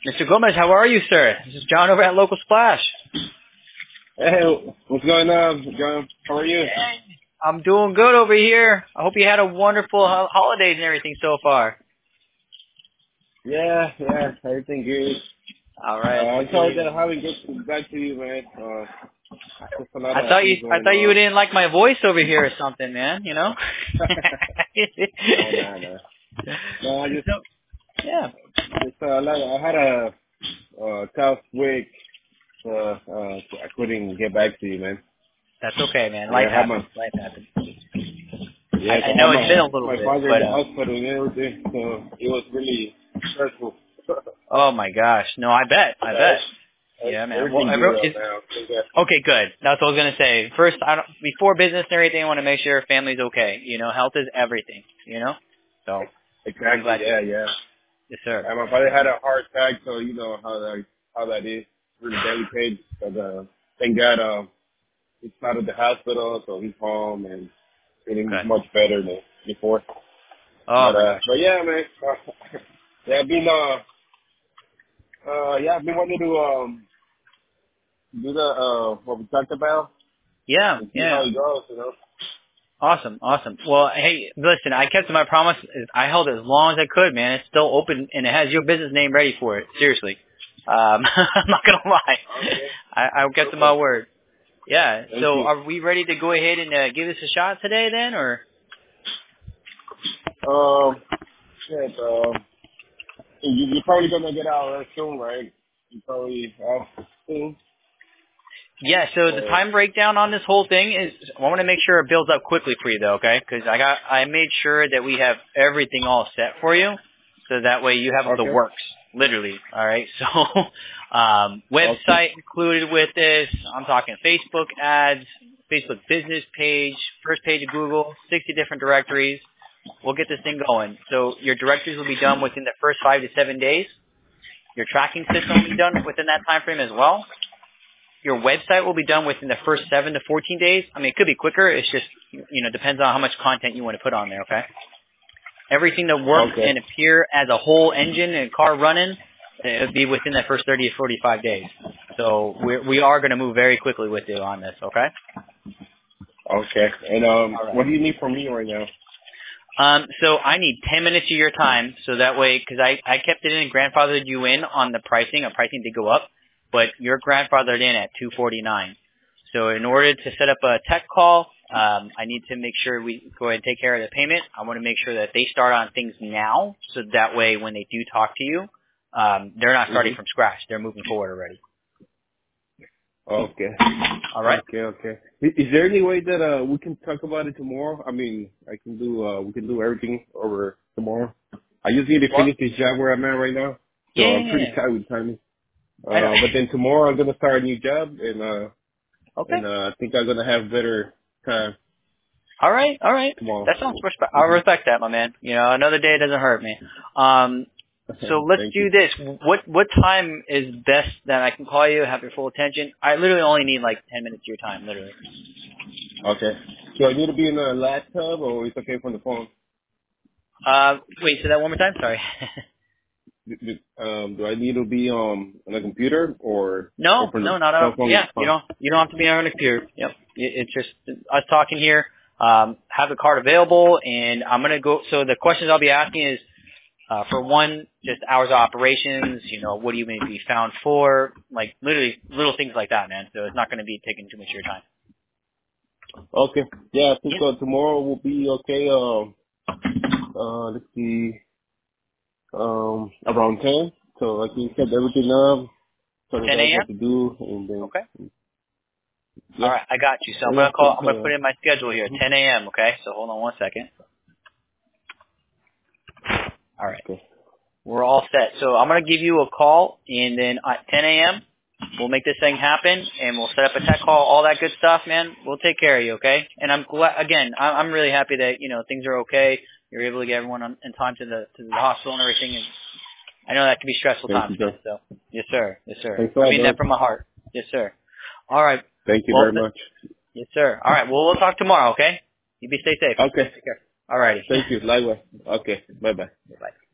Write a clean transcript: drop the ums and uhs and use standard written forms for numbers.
Mr. Gomez, how are you, sir? This is John over at Local Splash. Hey, what's going on, John? How are you? I'm doing good over here. I hope you had a wonderful holidays and everything so far. Yeah, everything good. All right. I'm sorry that I haven't get back to you, man. Just a lot I of thought things going you on. didn't like my voice over here or something, man. You know? Oh, no. No, I just, Yeah. I had a tough week, so I couldn't get back to you, man. That's okay, man. Yeah, Life I had happens. Life happens. I I know had it's been a little my bit, father in but the hospital and everything, so it was really stressful. oh my gosh, no, I bet. Yeah, man. Well, Everything good right now. okay, good. That's what I was gonna say. First, before business and everything, I want to make sure family's okay. You know, health is everything. You know, so I'm glad. Exactly. Yeah. Yes, sir. And my father had a heart attack, so you know how that is. Really delicate. But thank God, he's out of the hospital, so he's home and feeling Good. much better than before. Oh my gosh. But yeah, man. Yeah, I've been wanting to do the what we talked about Yeah, and see how yeah. it goes. You know. Awesome. Well, hey, listen, I kept to my promise. I held it as long as I could, man. It's still open, and it has your business name ready for it. Seriously. I'm not gonna lie. Okay. I kept to my word. Yeah. Thank So, you. are we ready to go ahead and give this a shot today, then, or? Shit, you're probably gonna get out very soon, right? You probably soon. Yeah, so the time breakdown on this whole thing is, I want to make sure it builds up quickly for you though, okay? Because I made sure that we have everything all set for you, so that way you have the works, literally, alright? So, website included with this, I'm talking Facebook ads, Facebook business page, first page of Google, 60 different directories. We'll get this thing going. So your directories will be done within the first 5 to 7 days. Your tracking system will be done within that time frame as well. Your website will be done within the first 7 to 14 days. I mean, it could be quicker. It's just, depends on how much content you want to put on there, okay? Everything that works and appear as a whole engine and car running, it would be within that first 30 to 45 days. So we are going to move very quickly with you on this, okay? Okay. And right. What do you need from me right now? So I need 10 minutes of your time, so that way, because I kept it in and grandfathered you in on the pricing. Our pricing did go up, but you're grandfathered in at $249. So in order to set up a tech call, I need to make sure we go ahead and take care of the payment. I want to make sure that they start on things now, so that way when they do talk to you, they're not starting from scratch. They're moving forward already. Okay. All right. Okay. Is there any way that we can talk about it tomorrow? I mean, we can do everything over tomorrow. I just need to finish this job where I'm at right now, so I'm pretty tight with timing. I know. But then tomorrow I'm gonna start a new job, and Okay. I think I'm gonna have better time. All right. Tomorrow. That sounds I respect that, my man. Another day doesn't hurt me. So let's do this. What time is best that I can call you, have your full attention? I literally only need like 10 minutes of your time, literally. Okay. So I need to be in a laptop, or it's okay from the phone? Wait, say that one more time? Sorry. Do I need to be on a computer or No, from the not at cell all. phone? Yeah, you don't have to be on a computer. Yep. It's just us talking here. Have the card available, and I'm gonna go. So the questions I'll be asking is, for one, just hours of operations. What do you maybe be found for? Like literally little things like that, man. So it's not going to be taking too much of your time. Okay. Yeah, I think tomorrow will be okay. Let's see. Around 10. So I can set everything up. So 10 I a.m. what to do, and then. Okay. Yeah. All right, I got you. So I'm gonna put in my schedule here, 10 a.m. Okay. So hold on one second. All right. Okay. We're all set. So I'm going to give you a call, and then at 10 a.m., we'll make this thing happen, and we'll set up a tech call, all that good stuff, man. We'll take care of you, okay? And I'm glad, again, I'm really happy that, things are okay. You're able to get everyone in time to the hospital and everything. And I know that can be stressful times, man. So, yes, sir. Thanks I mean that from my heart. Yes, sir. All right. Thank you very much. Yes, sir. All right. Well, we'll talk tomorrow, okay? You stay safe. Okay. Take care. All righty. Thank you. Likewise. Okay. Bye-bye. Bye.